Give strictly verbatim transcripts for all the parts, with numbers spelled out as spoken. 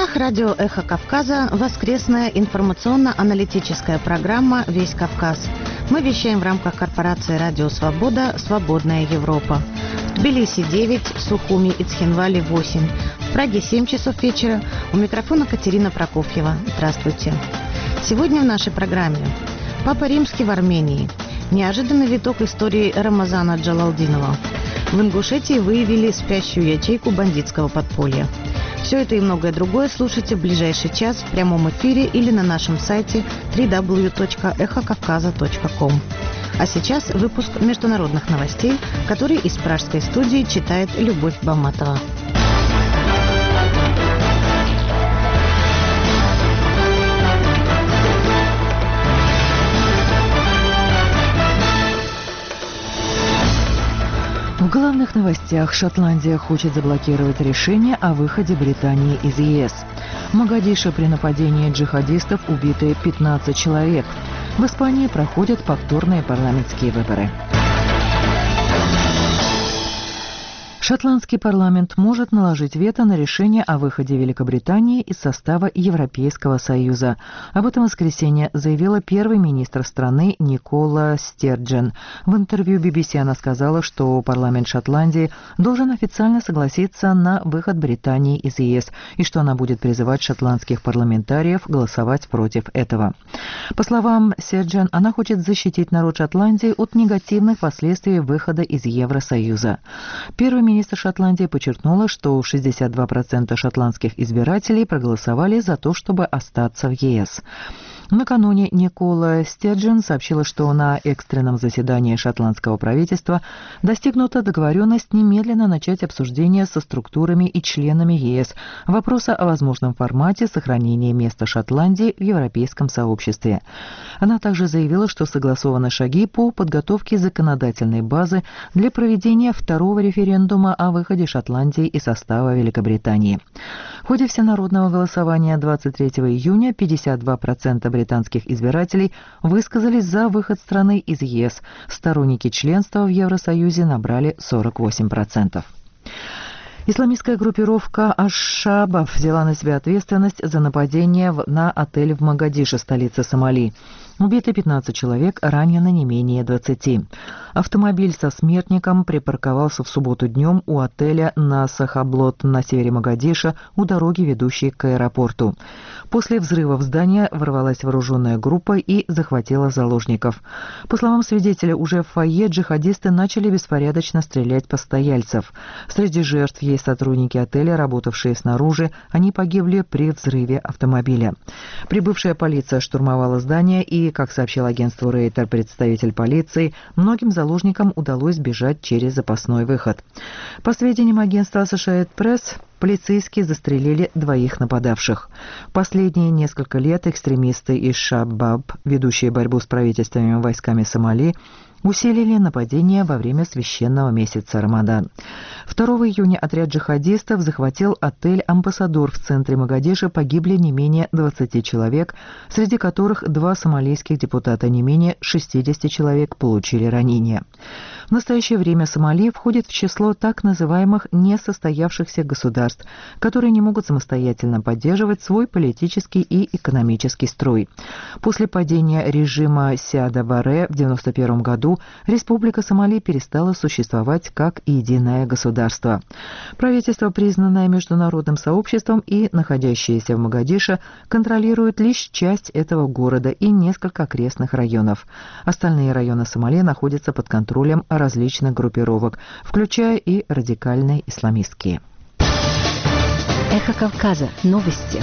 волнах радио «Эхо Кавказа» воскресная информационно-аналитическая программа «Весь Кавказ». Мы вещаем в рамках корпорации «Радио Свобода. Свободная Европа». В Тбилиси девять, в Сухуми и Цхинвале восемь, в Праге семь часов вечера. У микрофона Катерина Прокофьева. Здравствуйте. Сегодня в нашей программе Папа Римский в Армении. Неожиданный виток истории Рамазана Джалалдинова. В Ингушетии выявили спящую ячейку бандитского подполья. Все это и многое другое слушайте в ближайший час в прямом эфире или на нашем сайте дабл ю дабл ю дабл ю точка эхо кавказа точка ком. А сейчас выпуск международных новостей, который из пражской студии читает Любовь Баматова. В главных новостях: Шотландия хочет заблокировать решение о выходе Британии из ЕС. В Могадишо при нападении джихадистов убиты пятнадцать человек. В Испании проходят повторные парламентские выборы. Шотландский парламент может наложить вето на решение о выходе Великобритании из состава Европейского Союза. Об этом в воскресенье заявила первый министр страны Никола Стерджен. В интервью би би си она сказала, что парламент Шотландии должен официально согласиться на выход Британии из ЕС и что она будет призывать шотландских парламентариев голосовать против этого. По словам Стерджен, она хочет защитить народ Шотландии от негативных последствий выхода из Евросоюза. Первый министр Министр Шотландии подчеркнула, что шестьдесят два процента шотландских избирателей проголосовали за то, чтобы остаться в ЕС. Накануне Никола Стерджен сообщила, что на экстренном заседании шотландского правительства достигнута договоренность немедленно начать обсуждение со структурами и членами ЕС вопроса о возможном формате сохранения места Шотландии в европейском сообществе. Она также заявила, что согласованы шаги по подготовке законодательной базы для проведения второго референдума о выходе Шотландии из состава Великобритании. В ходе всенародного голосования двадцать третьего июня пятьдесят два процента британских избирателей высказались за выход страны из ЕС. Сторонники членства в Евросоюзе набрали сорок восемь процентов. Исламистская группировка Аш-Шабаб взяла на себя ответственность за нападение на отель в Могадишо, столице Сомали. Убиты пятнадцать человек, ранено не менее двадцати. Автомобиль со смертником припарковался в субботу днем у отеля на Сахаблот на севере Могадишо у дороги, ведущей к аэропорту. После взрыва в здание ворвалась вооруженная группа и захватила заложников. По словам свидетеля, уже в фойе джихадисты начали беспорядочно стрелять постояльцев. Среди жертв есть сотрудники отеля, работавшие снаружи. Они погибли при взрыве автомобиля. Прибывшая полиция штурмовала здание и, как сообщил агентству Рейтер представитель полиции, многим заложникам удалось бежать через запасной выход. По сведениям агентства Associated Press, полицейские застрелили двоих нападавших. Последние несколько лет экстремисты из Шабаб, ведущие борьбу с правительственными войсками Сомали, усилили нападения во время священного месяца Рамадан. второго июня отряд джихадистов захватил отель «Амбассадор» в центре Могадишо. Погибли не менее двадцати человек, среди которых два сомалийских депутата, не менее шестидесяти человек получили ранения. В настоящее время Сомали входит в число так называемых несостоявшихся государств, которые не могут самостоятельно поддерживать свой политический и экономический строй. После падения режима Сиада Барре в девяносто первом году Республика Сомали перестала существовать как единое государство. Правительство, признанное международным сообществом и находящееся в Могадишо, контролирует лишь часть этого города и несколько окрестных районов. Остальные районы Сомали находятся под контролем различных группировок, включая и радикальные исламистские. Эхо Кавказа. Новости.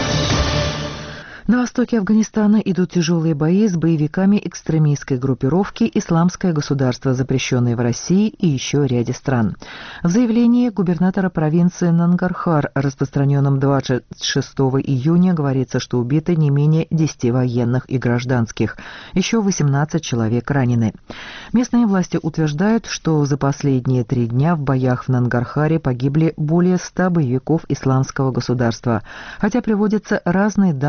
На востоке Афганистана идут тяжелые бои с боевиками экстремистской группировки «Исламское государство», запрещенной в России и еще ряде стран. В заявлении губернатора провинции Нангархар, распространенном двадцать шестого июня, говорится, что убиты не менее десяти военных и гражданских. Еще восемнадцать человек ранены. Местные власти утверждают, что за последние три дня в боях в Нангархаре погибли более ста боевиков «Исламского государства», хотя приводятся разные данные о том,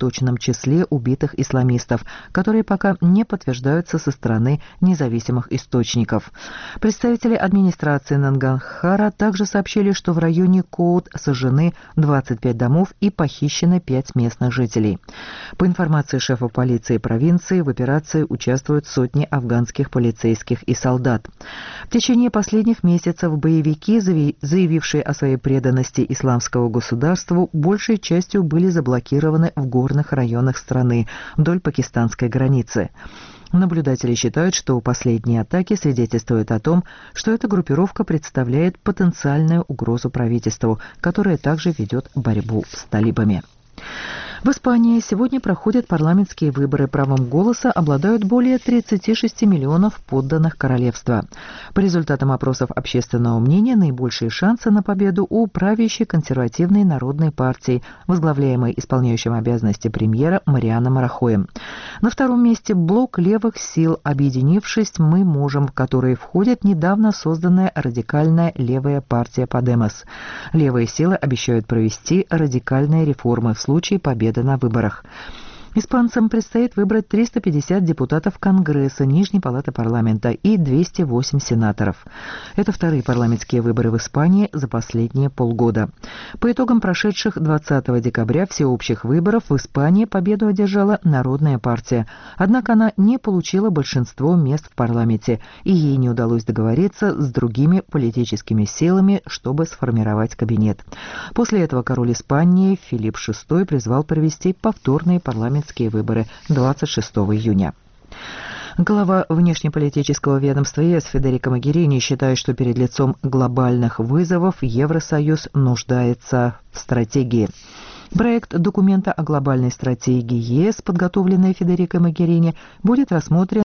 точном числе убитых исламистов, которые пока не подтверждаются со стороны независимых источников. Представители администрации Нангархара также сообщили, что в районе Коут сожжены двадцать пять домов и похищены пять местных жителей. По информации шефа полиции провинции, в операции участвуют сотни афганских полицейских и солдат. В течение последних месяцев боевики, заявившие о своей преданности исламскому государству, большей частью были заблокированы в горных районах страны вдоль пакистанской границы. Наблюдатели считают, что последние атаки свидетельствуют о том, что эта группировка представляет потенциальную угрозу правительству, которое также ведет борьбу с талибами. В Испании сегодня проходят парламентские выборы. Правом голоса обладают более тридцати шести миллионов подданных королевства. По результатам опросов общественного мнения, наибольшие шансы на победу у правящей консервативной народной партии, возглавляемой исполняющим обязанности премьера Мариано Рахоем. На втором месте блок левых сил, объединившись «Мы можем», в который входит недавно созданная радикальная левая партия Подемос. Левые силы обещают провести радикальные реформы в случае победы на выборах. Испанцам предстоит выбрать триста пятьдесят депутатов Конгресса, Нижней палаты парламента и двести восемь сенаторов. Это вторые парламентские выборы в Испании за последние полгода. По итогам прошедших двадцатого декабря всеобщих выборов в Испании победу одержала Народная партия. Однако она не получила большинство мест в парламенте, и ей не удалось договориться с другими политическими силами, чтобы сформировать кабинет. После этого король Испании Филипп шестой призвал провести повторные парламентские выборы двадцать шестого июня. Глава внешнеполитического ведомства ЕС Федерико Могерини считает, что перед лицом глобальных вызовов Евросоюз нуждается в стратегии. Проект документа о глобальной стратегии ЕС, подготовленный Федерико Могерини, будет рассмотрен